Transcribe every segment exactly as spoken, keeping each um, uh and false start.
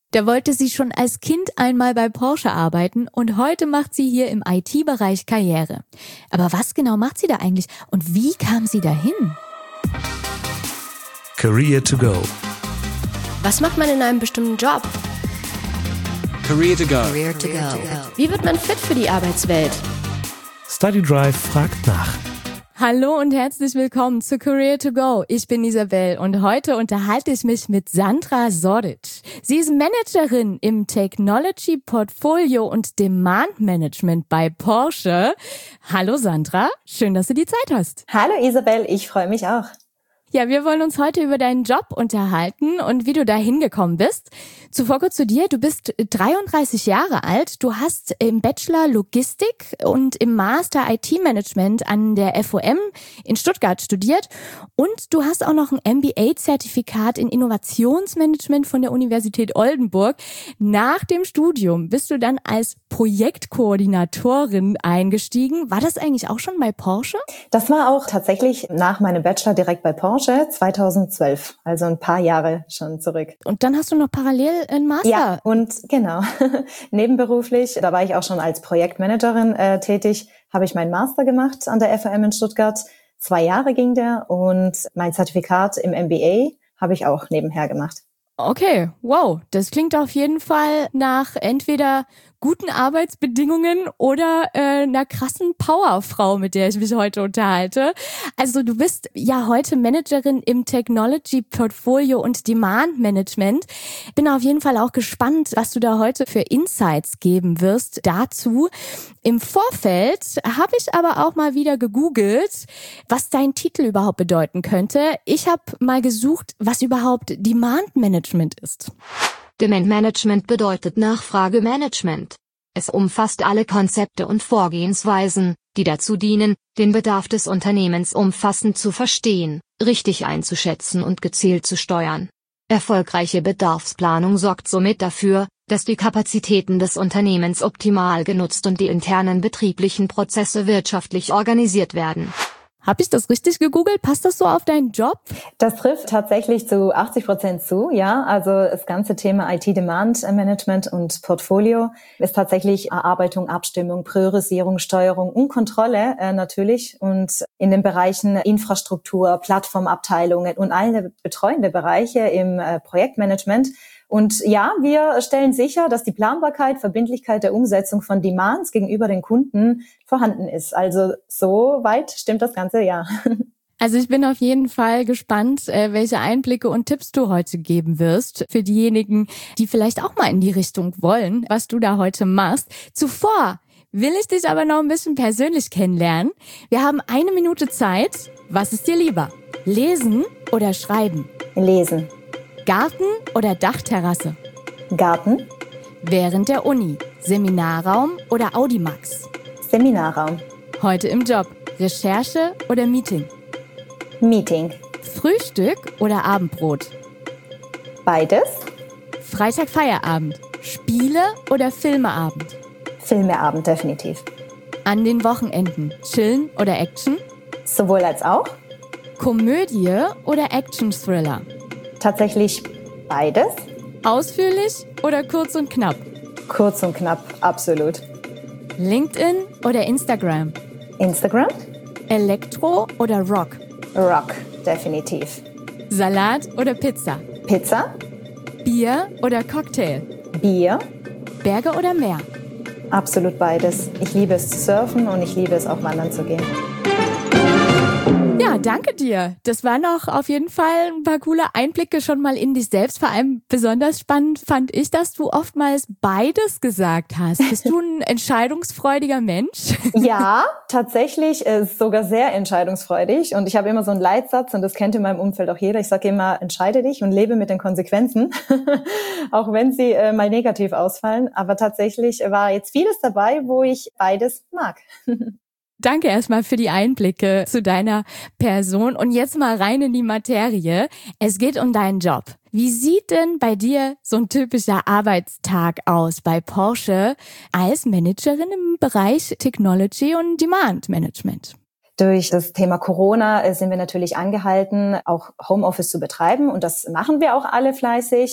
Da wollte sie schon als Kind einmal bei Porsche arbeiten und heute macht sie hier im I T-Bereich Karriere. Aber was genau macht sie da eigentlich und wie kam sie dahin? Career to go. Was macht man in einem bestimmten Job? Career to go. Career to go. Wie wird man fit für die Arbeitswelt? Study Drive fragt nach. Hallo und herzlich willkommen zu Career to go. Ich bin Isabel und heute unterhalte ich mich mit Sandra Sordic. Sie ist Managerin im Technology Portfolio und Demand Management bei Porsche. Hallo Sandra, schön, dass du die Zeit hast. Hallo Isabel, ich freue mich auch. Ja, wir wollen uns heute über deinen Job unterhalten und wie du da hingekommen bist. Zuvor kurz zu dir, du bist dreiunddreißig Jahre alt, du hast im Bachelor Logistik und im Master I T-Management an der F O M in Stuttgart studiert und du hast auch noch ein M B A-Zertifikat in Innovationsmanagement von der Universität Oldenburg. Nach dem Studium bist du dann als Projektkoordinatorin eingestiegen. War das eigentlich auch schon bei Porsche? Das war auch tatsächlich nach meinem Bachelor direkt bei Porsche. zweitausendzwölf, also ein paar Jahre schon zurück. Und dann hast du noch parallel einen Master? Ja, und genau, nebenberuflich, da war ich auch schon als Projektmanagerin äh, tätig, habe ich meinen Master gemacht an der F O M in Stuttgart. Zwei Jahre ging der und mein Zertifikat im M B A habe ich auch nebenher gemacht. Okay, wow, das klingt auf jeden Fall nach entweder guten Arbeitsbedingungen oder äh, einer krassen Powerfrau, mit der ich mich heute unterhalte. Also du bist ja heute Managerin im Technology Portfolio und Demand Management. Bin auf jeden Fall auch gespannt, was du da heute für Insights geben wirst dazu. Im Vorfeld habe ich aber auch mal wieder gegoogelt, was dein Titel überhaupt bedeuten könnte. Ich habe mal gesucht, was überhaupt Demand Management ist. Demand Management bedeutet Nachfragemanagement. Es umfasst alle Konzepte und Vorgehensweisen, die dazu dienen, den Bedarf des Unternehmens umfassend zu verstehen, richtig einzuschätzen und gezielt zu steuern. Erfolgreiche Bedarfsplanung sorgt somit dafür, dass die Kapazitäten des Unternehmens optimal genutzt und die internen betrieblichen Prozesse wirtschaftlich organisiert werden. Habe ich das richtig gegoogelt? Passt das so auf deinen Job? Das trifft tatsächlich zu achtzig Prozent zu, ja. Also das ganze Thema I T-Demand-Management und Portfolio ist tatsächlich Erarbeitung, Abstimmung, Priorisierung, Steuerung und Kontrolle äh, natürlich. Und in den Bereichen Infrastruktur, Plattformabteilungen und alle betreuende Bereiche im äh, Projektmanagement. Und ja, wir stellen sicher, dass die Planbarkeit, Verbindlichkeit der Umsetzung von Demands gegenüber den Kunden vorhanden ist. Also so weit stimmt das Ganze, ja. Also ich bin auf jeden Fall gespannt, welche Einblicke und Tipps du heute geben wirst für diejenigen, die vielleicht auch mal in die Richtung wollen, was du da heute machst. Zuvor will ich dich aber noch ein bisschen persönlich kennenlernen. Wir haben eine Minute Zeit. Was ist dir lieber? Lesen oder schreiben? Lesen. Garten oder Dachterrasse? Garten. Während der Uni, Seminarraum oder Audimax? Seminarraum. Heute im Job, Recherche oder Meeting? Meeting. Frühstück oder Abendbrot? Beides. Freitag Feierabend, Spiele oder Filmeabend? Filmeabend, definitiv. An den Wochenenden, Chillen oder Action? Sowohl als auch. Komödie oder Action-Thriller? Tatsächlich beides. Ausführlich oder kurz und knapp? Kurz und knapp, absolut. LinkedIn oder Instagram? Instagram. Elektro oder Rock? Rock, definitiv. Salat oder Pizza? Pizza. Bier oder Cocktail? Bier. Berge oder Meer? Absolut beides. Ich liebe es zu surfen und ich liebe es auch wandern zu gehen. Ja, danke dir. Das waren noch auf jeden Fall ein paar coole Einblicke schon mal in dich selbst. Vor allem besonders spannend fand ich, dass du oftmals beides gesagt hast. Bist du ein entscheidungsfreudiger Mensch? Ja, tatsächlich äh, sogar sehr entscheidungsfreudig. Und ich habe immer so einen Leitsatz und das kennt in meinem Umfeld auch jeder. Ich sage immer, entscheide dich und lebe mit den Konsequenzen, auch wenn sie äh, mal negativ ausfallen. Aber tatsächlich war jetzt vieles dabei, wo ich beides mag. Danke erstmal für die Einblicke zu deiner Person und jetzt mal rein in die Materie. Es geht um deinen Job. Wie sieht denn bei dir so ein typischer Arbeitstag aus bei Porsche als Managerin im Bereich Technology und Demand Management? Durch das Thema Corona sind wir natürlich angehalten, auch Homeoffice zu betreiben und das machen wir auch alle fleißig.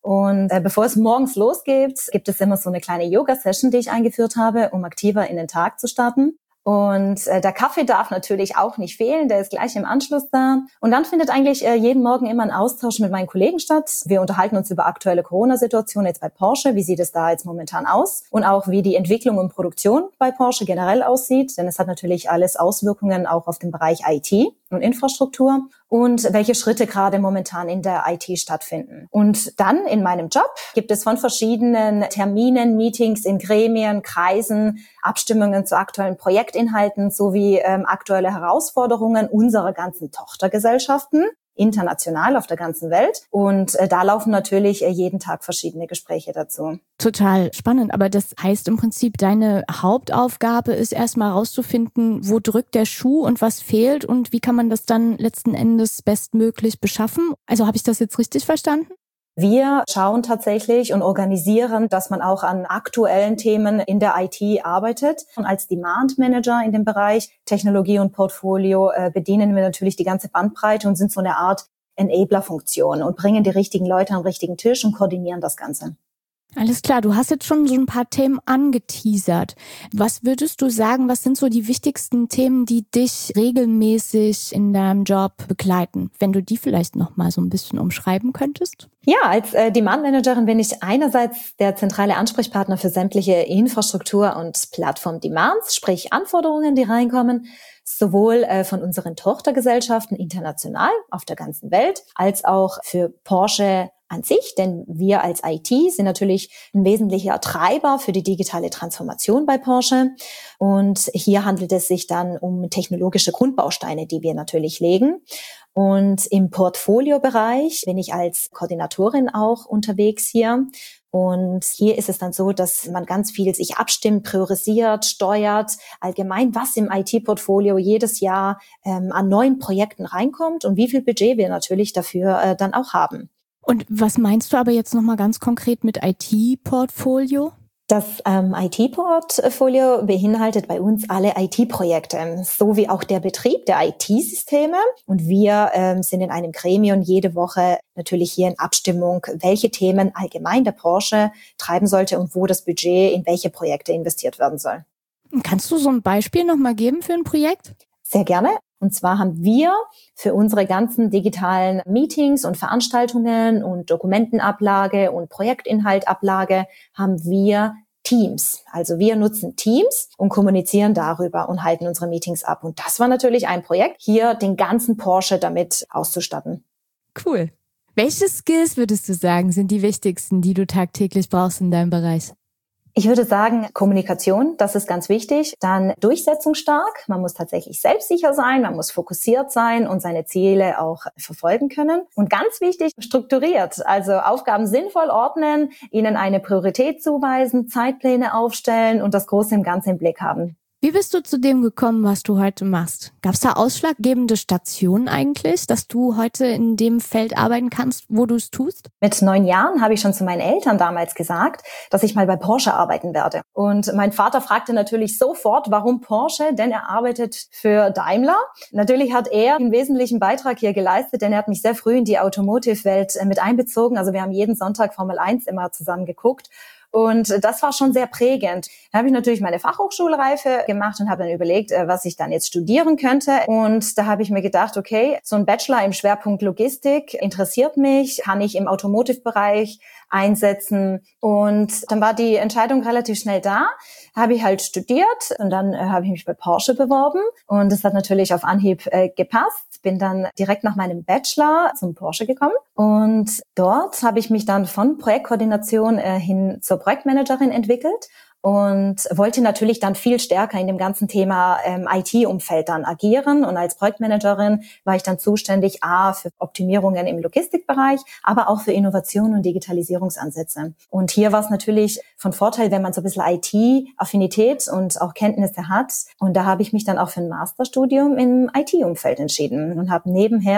Und äh, bevor es morgens losgeht, gibt es immer so eine kleine Yoga-Session, die ich eingeführt habe, um aktiver in den Tag zu starten. Und äh, der Kaffee darf natürlich auch nicht fehlen, der ist gleich im Anschluss da. Und dann findet eigentlich äh, jeden Morgen immer ein Austausch mit meinen Kollegen statt. Wir unterhalten uns über aktuelle Corona-Situation jetzt bei Porsche, wie sieht es da jetzt momentan aus und auch wie die Entwicklung und Produktion bei Porsche generell aussieht, denn es hat natürlich alles Auswirkungen auch auf den Bereich I T und Infrastruktur und welche Schritte gerade momentan in der I T stattfinden. Und dann in meinem Job gibt es von verschiedenen Terminen, Meetings in Gremien, Kreisen, Abstimmungen zu aktuellen Projektinhalten sowie ähm, aktuelle Herausforderungen unserer ganzen Tochtergesellschaften, international auf der ganzen Welt. Und äh, da laufen natürlich äh, jeden Tag verschiedene Gespräche dazu. Total spannend, aber das heißt im Prinzip, deine Hauptaufgabe ist erstmal herauszufinden, wo drückt der Schuh und was fehlt und wie kann man das dann letzten Endes bestmöglich beschaffen. Also habe ich das jetzt richtig verstanden? Wir schauen tatsächlich und organisieren, dass man auch an aktuellen Themen in der I T arbeitet. Und als Demand Manager in dem Bereich Technologie und Portfolio äh, bedienen wir natürlich die ganze Bandbreite und sind so eine Art Enabler-Funktion und bringen die richtigen Leute am richtigen Tisch und koordinieren das Ganze. Alles klar, du hast jetzt schon so ein paar Themen angeteasert. Was würdest du sagen, was sind so die wichtigsten Themen, die dich regelmäßig in deinem Job begleiten? Wenn du die vielleicht noch mal so ein bisschen umschreiben könntest? Ja, als äh, Demand-Managerin bin ich einerseits der zentrale Ansprechpartner für sämtliche Infrastruktur- und Plattform-Demands, sprich Anforderungen, die reinkommen, sowohl äh, von unseren Tochtergesellschaften international auf der ganzen Welt, als auch für Porsche an sich, denn wir als I T sind natürlich ein wesentlicher Treiber für die digitale Transformation bei Porsche. Und hier handelt es sich dann um technologische Grundbausteine, die wir natürlich legen. Und im Portfoliobereich bin ich als Koordinatorin auch unterwegs hier. Und hier ist es dann so, dass man ganz viel sich abstimmt, priorisiert, steuert, allgemein, was im I T-Portfolio jedes Jahr ähm, an neuen Projekten reinkommt und wie viel Budget wir natürlich dafür äh, dann auch haben. Und was meinst du aber jetzt nochmal ganz konkret mit I T-Portfolio? Das ähm, I T-Portfolio beinhaltet bei uns alle I T-Projekte, sowie auch der Betrieb der I T-Systeme. Und wir ähm, sind in einem Gremium jede Woche natürlich hier in Abstimmung, welche Themen allgemein der Porsche treiben sollte und wo das Budget in welche Projekte investiert werden soll. Kannst du so ein Beispiel nochmal geben für ein Projekt? Sehr gerne. Und zwar haben wir für unsere ganzen digitalen Meetings und Veranstaltungen und Dokumentenablage und Projektinhaltablage haben wir Teams. Also wir nutzen Teams und kommunizieren darüber und halten unsere Meetings ab. Und das war natürlich ein Projekt, hier den ganzen Porsche damit auszustatten. Cool. Welche Skills würdest du sagen, sind die wichtigsten, die du tagtäglich brauchst in deinem Bereich? Ich würde sagen, Kommunikation, das ist ganz wichtig. Dann durchsetzungsstark. Man muss tatsächlich selbstsicher sein, man muss fokussiert sein und seine Ziele auch verfolgen können. Und ganz wichtig, strukturiert. Also Aufgaben sinnvoll ordnen, ihnen eine Priorität zuweisen, Zeitpläne aufstellen und das Große im Ganzen im Blick haben. Wie bist du zu dem gekommen, was du heute machst? Gab es da ausschlaggebende Stationen eigentlich, dass du heute in dem Feld arbeiten kannst, wo du es tust? Mit neun Jahren habe ich schon zu meinen Eltern damals gesagt, dass ich mal bei Porsche arbeiten werde. Und mein Vater fragte natürlich sofort, warum Porsche? Denn er arbeitet für Daimler. Natürlich hat er einen wesentlichen Beitrag hier geleistet, denn er hat mich sehr früh in die Automotive-Welt mit einbezogen. Also wir haben jeden Sonntag Formel eins immer zusammen geguckt. Und das war schon sehr prägend. Da habe ich natürlich meine Fachhochschulreife gemacht und habe dann überlegt, was ich dann jetzt studieren könnte. Und da habe ich mir gedacht, okay, so ein Bachelor im Schwerpunkt Logistik interessiert mich, kann ich im Automotive-Bereich einsetzen. Und dann war die Entscheidung relativ schnell da. Habe ich halt studiert und dann äh, habe ich mich bei Porsche beworben. Und das hat natürlich auf Anhieb äh, gepasst. Bin dann direkt nach meinem Bachelor zum Porsche gekommen. Und dort habe ich mich dann von Projektkoordination äh, hin zur Projektmanagerin entwickelt. Und wollte natürlich dann viel stärker in dem ganzen Thema ähm, I T-Umfeld dann agieren. Und als Projektmanagerin war ich dann zuständig A für Optimierungen im Logistikbereich, aber auch für Innovation und Digitalisierungsansätze. Und hier war es natürlich von Vorteil, wenn man so ein bisschen I T-Affinität und auch Kenntnisse hat. Und da habe ich mich dann auch für ein Masterstudium im I T-Umfeld entschieden und habe nebenher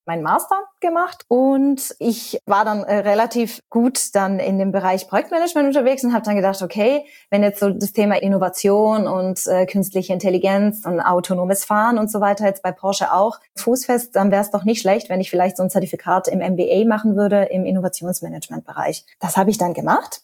meinen Master gemacht und ich war dann äh, relativ gut dann in dem Bereich Projektmanagement unterwegs und habe dann gedacht, okay, wenn jetzt so das Thema Innovation und äh, künstliche Intelligenz und autonomes Fahren und so weiter jetzt bei Porsche auch fußfest, dann wäre es doch nicht schlecht, wenn ich vielleicht so ein Zertifikat im M B A machen würde im Innovationsmanagement-Bereich. Das habe ich dann gemacht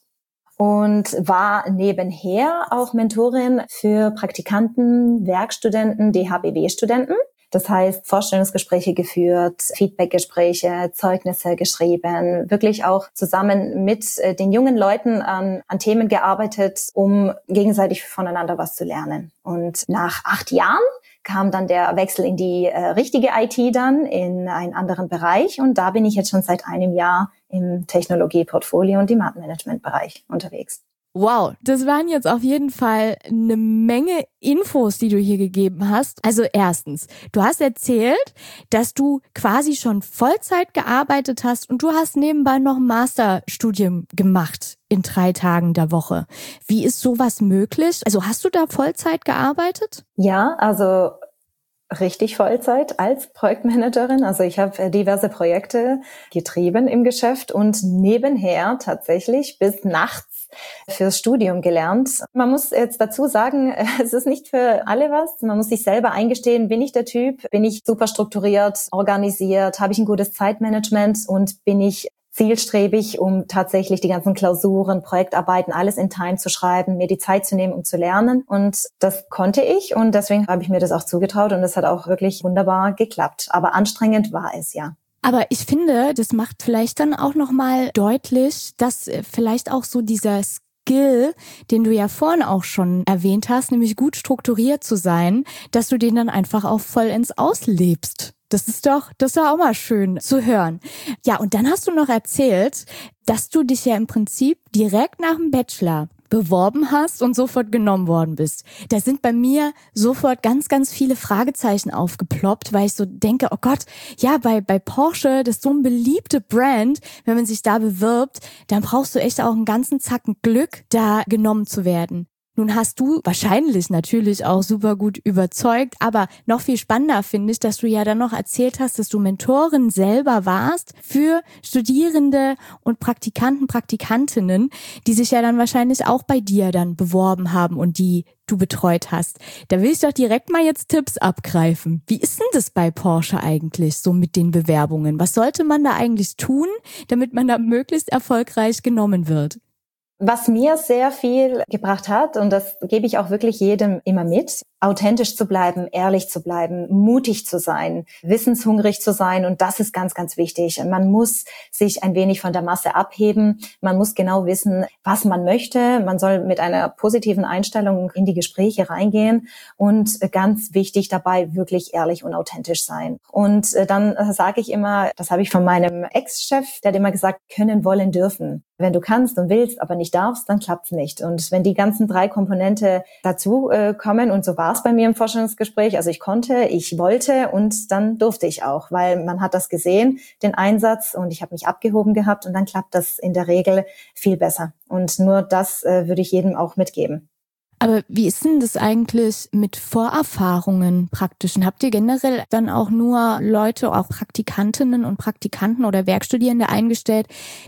und war nebenher auch Mentorin für Praktikanten, Werkstudenten, D H B W-Studenten. Das heißt, Vorstellungsgespräche geführt, Feedbackgespräche, Zeugnisse geschrieben, wirklich auch zusammen mit den jungen Leuten an, an Themen gearbeitet, um gegenseitig voneinander was zu lernen. Und nach acht Jahren kam dann der Wechsel in die äh, richtige I T dann, in einen anderen Bereich. Und da bin ich jetzt schon seit einem Jahr im Technologie-, Portfolio- und Demand-Management-Bereich unterwegs. Wow, das waren jetzt auf jeden Fall eine Menge Infos, die du hier gegeben hast. Also erstens, du hast erzählt, dass du quasi schon Vollzeit gearbeitet hast und du hast nebenbei noch ein Masterstudium gemacht in drei Tagen der Woche. Wie ist sowas möglich? Also hast du da Vollzeit gearbeitet? Ja, also richtig Vollzeit als Projektmanagerin. Also ich habe diverse Projekte getrieben im Geschäft und nebenher tatsächlich bis nachts fürs Studium gelernt. Man muss jetzt dazu sagen, es ist nicht für alle was. Man muss sich selber eingestehen, bin ich der Typ? Bin ich super strukturiert, organisiert? Habe ich ein gutes Zeitmanagement? Und bin ich zielstrebig, um tatsächlich die ganzen Klausuren, Projektarbeiten, alles in Time zu schreiben, mir die Zeit zu nehmen, um zu lernen? Und das konnte ich und deswegen habe ich mir das auch zugetraut und das hat auch wirklich wunderbar geklappt. Aber anstrengend war es, ja. Aber ich finde, das macht vielleicht dann auch nochmal deutlich, dass vielleicht auch so dieser Skill, den du ja vorhin auch schon erwähnt hast, nämlich gut strukturiert zu sein, dass du den dann einfach auch vollends auslebst. Das ist doch, das ist doch auch mal schön zu hören. Ja, und dann hast du noch erzählt, dass du dich ja im Prinzip direkt nach dem Bachelor beworben hast und sofort genommen worden bist. Da sind bei mir sofort ganz, ganz viele Fragezeichen aufgeploppt, weil ich so denke, oh Gott, ja, bei bei Porsche, das ist so eine beliebte Brand, wenn man sich da bewirbt, dann brauchst du echt auch einen ganzen Zacken Glück, da genommen zu werden. Nun hast du wahrscheinlich natürlich auch super gut überzeugt, aber noch viel spannender finde ich, dass du ja dann noch erzählt hast, dass du Mentorin selber warst für Studierende und Praktikanten, Praktikantinnen, die sich ja dann wahrscheinlich auch bei dir dann beworben haben und die du betreut hast. Da will ich doch direkt mal jetzt Tipps abgreifen. Wie ist denn das bei Porsche eigentlich so mit den Bewerbungen? Was sollte man da eigentlich tun, damit man da möglichst erfolgreich genommen wird? Was mir sehr viel gebracht hat, und das gebe ich auch wirklich jedem immer mit, authentisch zu bleiben, ehrlich zu bleiben, mutig zu sein, wissenshungrig zu sein. Und das ist ganz, ganz wichtig. Man muss sich ein wenig von der Masse abheben. Man muss genau wissen, was man möchte. Man soll mit einer positiven Einstellung in die Gespräche reingehen. Und ganz wichtig dabei, wirklich ehrlich und authentisch sein. Und dann sage ich immer, das habe ich von meinem Ex-Chef, der hat immer gesagt, können, wollen, dürfen. Wenn du kannst und willst, aber nicht darfst, dann klappt's nicht. Und wenn die ganzen drei Komponente dazu äh, kommen, und so war es bei mir im Vorstellungsgespräch, also ich konnte, ich wollte und dann durfte ich auch, weil man hat das gesehen, den Einsatz, und ich habe mich abgehoben gehabt und dann klappt das in der Regel viel besser. Und nur das äh, würde ich jedem auch mitgeben. Aber wie ist denn das eigentlich mit Vorerfahrungen praktischen? Habt ihr generell dann auch nur Leute, auch Praktikantinnen und Praktikanten oder Werkstudierende eingestellt,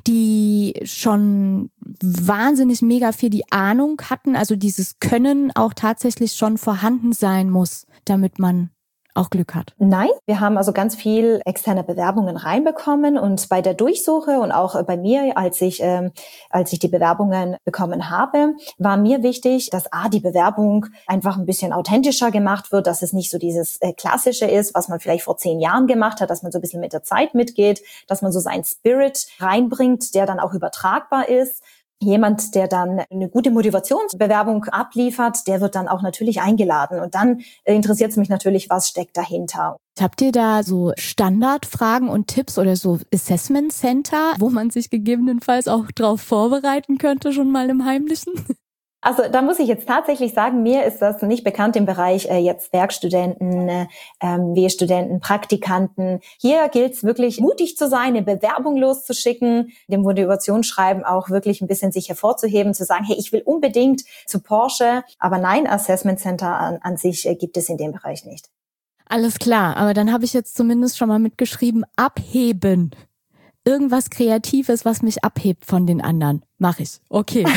die schon wahnsinnig mega viel die Ahnung hatten, also dieses Können auch tatsächlich schon vorhanden sein muss, damit man auch Glück hat? Nein, wir haben also ganz viel externe Bewerbungen reinbekommen und bei der Durchsuche und auch bei mir, als ich ähm, als ich die Bewerbungen bekommen habe, war mir wichtig, dass a die Bewerbung einfach ein bisschen authentischer gemacht wird, dass es nicht so dieses äh, Klassische ist, was man vielleicht vor zehn Jahren gemacht hat, dass man so ein bisschen mit der Zeit mitgeht, dass man so seinen Spirit reinbringt, der dann auch übertragbar ist. Jemand, der dann eine gute Motivationsbewerbung abliefert, der wird dann auch natürlich eingeladen. Und dann interessiert es mich natürlich, was steckt dahinter. Habt ihr da so Standardfragen und Tipps oder so Assessment Center, wo man sich gegebenenfalls auch drauf vorbereiten könnte, schon mal im Heimlichen? Also da muss ich jetzt tatsächlich sagen, mir ist das nicht bekannt im Bereich äh, jetzt Werkstudenten, äh, W-Studenten, Praktikanten. Hier gilt es wirklich, mutig zu sein, eine Bewerbung loszuschicken, dem Motivationsschreiben auch wirklich ein bisschen sich hervorzuheben, zu sagen, hey, ich will unbedingt zu Porsche. Aber nein, Assessment Center an, an sich äh, gibt es in dem Bereich nicht. Alles klar, aber dann habe ich jetzt zumindest schon mal mitgeschrieben, abheben. Irgendwas Kreatives, was mich abhebt von den anderen. Mach ich. Okay.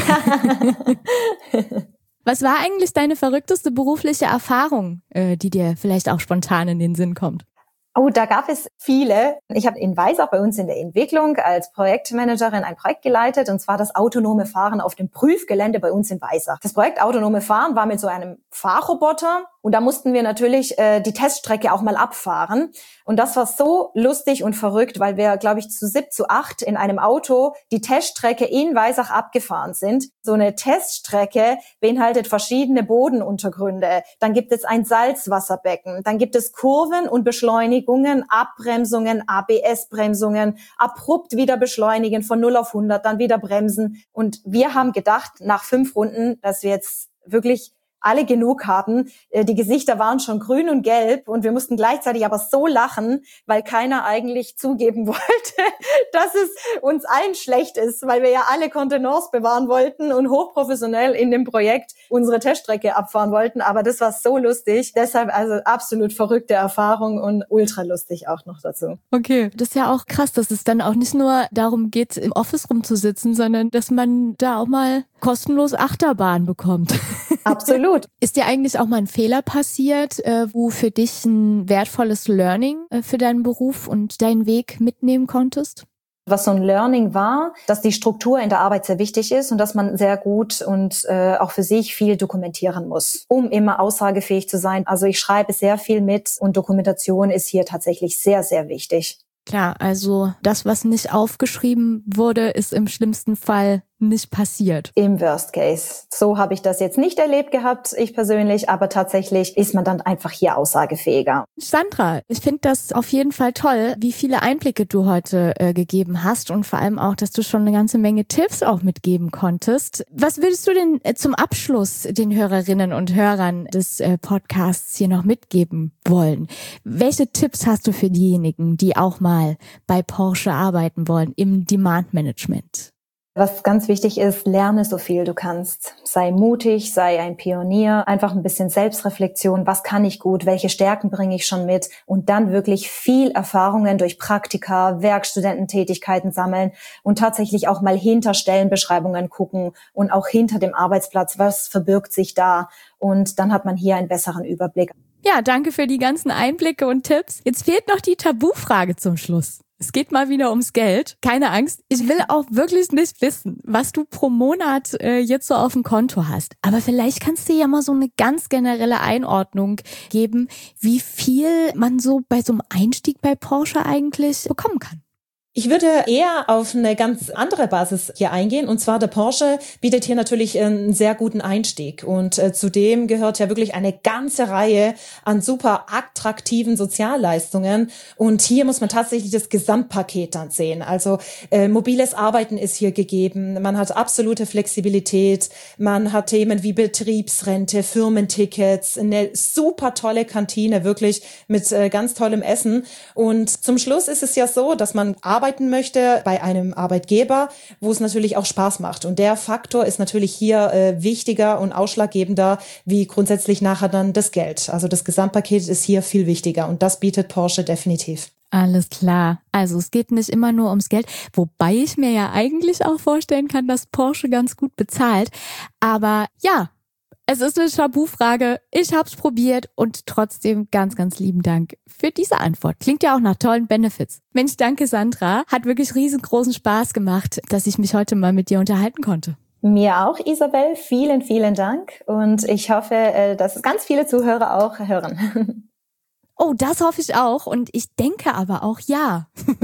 Was war eigentlich deine verrückteste berufliche Erfahrung, äh, die dir vielleicht auch spontan in den Sinn kommt? Oh, da gab es viele. Ich habe in Weissach bei uns in der Entwicklung als Projektmanagerin ein Projekt geleitet, und zwar das autonome Fahren auf dem Prüfgelände bei uns in Weissach. Das Projekt autonome Fahren war mit so einem Fahrroboter, und da mussten wir natürlich äh, die Teststrecke auch mal abfahren. Und das war so lustig und verrückt, weil wir, glaube ich, zu sieb, zu acht in einem Auto die Teststrecke in Weissach abgefahren sind. So eine Teststrecke beinhaltet verschiedene Bodenuntergründe. Dann gibt es ein Salzwasserbecken. Dann gibt es Kurven und Beschleunigungen, Abbremsungen, A B S-Bremsungen, abrupt wieder beschleunigen von null auf hundert, dann wieder bremsen. Und wir haben gedacht, nach fünf Runden, dass wir jetzt wirklich alle genug haben. Die Gesichter waren schon grün und gelb, und wir mussten gleichzeitig aber so lachen, weil keiner eigentlich zugeben wollte, dass es uns allen schlecht ist, weil wir ja alle Kontenance bewahren wollten und hochprofessionell in dem Projekt unsere Teststrecke abfahren wollten. Aber das war so lustig. Deshalb also absolut verrückte Erfahrung und ultra lustig auch noch dazu. Okay, das ist ja auch krass, dass es dann auch nicht nur darum geht, im Office rumzusitzen, sondern dass man da auch mal kostenlos Achterbahn bekommt. Absolut. Ist dir eigentlich auch mal ein Fehler passiert, äh, wo für dich ein wertvolles Learning äh, für deinen Beruf und deinen Weg mitnehmen konntest? Was so ein Learning war, dass die Struktur in der Arbeit sehr wichtig ist und dass man sehr gut und äh, auch für sich viel dokumentieren muss, um immer aussagefähig zu sein. Also ich schreibe sehr viel mit, und Dokumentation ist hier tatsächlich sehr, sehr wichtig. Klar, also das, was nicht aufgeschrieben wurde, ist im schlimmsten Fall nicht passiert. Im Worst Case. So habe ich das jetzt nicht erlebt gehabt, ich persönlich, aber tatsächlich ist man dann einfach hier aussagefähiger. Sandra, ich finde das auf jeden Fall toll, wie viele Einblicke du heute äh, gegeben hast, und vor allem auch, dass du schon eine ganze Menge Tipps auch mitgeben konntest. Was würdest du denn äh, zum Abschluss den Hörerinnen und Hörern des äh, Podcasts hier noch mitgeben wollen? Welche Tipps hast du für diejenigen, die auch mal bei Porsche arbeiten wollen im Demand Management? Was ganz wichtig ist, lerne so viel du kannst. Sei mutig, sei ein Pionier, einfach ein bisschen Selbstreflexion. Was kann ich gut? Welche Stärken bringe ich schon mit? Und dann wirklich viel Erfahrungen durch Praktika, Werkstudententätigkeiten sammeln und tatsächlich auch mal hinter Stellenbeschreibungen gucken und auch hinter dem Arbeitsplatz. Was verbirgt sich da? Und dann hat man hier einen besseren Überblick. Ja, danke für die ganzen Einblicke und Tipps. Jetzt fehlt noch die Tabufrage zum Schluss. Es geht mal wieder ums Geld. Keine Angst, ich will auch wirklich nicht wissen, was du pro Monat äh, jetzt so auf dem Konto hast. Aber vielleicht kannst du ja mal so eine ganz generelle Einordnung geben, wie viel man so bei so einem Einstieg bei Porsche eigentlich bekommen kann. Ich würde eher auf eine ganz andere Basis hier eingehen, und zwar der Porsche bietet hier natürlich einen sehr guten Einstieg, und äh, zudem gehört ja wirklich eine ganze Reihe an super attraktiven Sozialleistungen, und hier muss man tatsächlich das Gesamtpaket dann sehen. Also äh, mobiles Arbeiten ist hier gegeben, man hat absolute Flexibilität, man hat Themen wie Betriebsrente, Firmentickets, eine super tolle Kantine, wirklich mit äh, ganz tollem Essen, und zum Schluss ist es ja so, dass man arbeiten möchte bei einem Arbeitgeber, wo es natürlich auch Spaß macht. Und der Faktor ist natürlich hier äh, wichtiger und ausschlaggebender wie grundsätzlich nachher dann das Geld. Also das Gesamtpaket ist hier viel wichtiger, und das bietet Porsche definitiv. Alles klar. Also es geht nicht immer nur ums Geld, wobei ich mir ja eigentlich auch vorstellen kann, dass Porsche ganz gut bezahlt. Aber ja, es ist eine Tabufrage. Ich hab's probiert, und trotzdem ganz, ganz lieben Dank für diese Antwort. Klingt ja auch nach tollen Benefits. Mensch, danke Sandra. Hat wirklich riesengroßen Spaß gemacht, dass ich mich heute mal mit dir unterhalten konnte. Mir auch, Isabel. Vielen, vielen Dank. Und ich hoffe, dass ganz viele Zuhörer auch hören. Oh, das hoffe ich auch, und ich denke aber auch ja.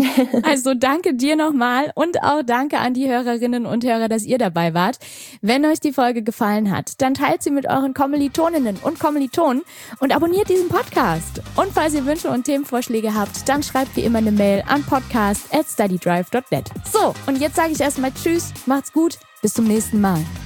Also danke dir nochmal, und auch danke an die Hörerinnen und Hörer, dass ihr dabei wart. Wenn euch die Folge gefallen hat, dann teilt sie mit euren Kommilitoninnen und Kommilitonen und abonniert diesen Podcast. Und falls ihr Wünsche und Themenvorschläge habt, dann schreibt wie immer eine Mail an podcast at studydrive dot net. So, und jetzt sage ich erstmal Tschüss, macht's gut, bis zum nächsten Mal.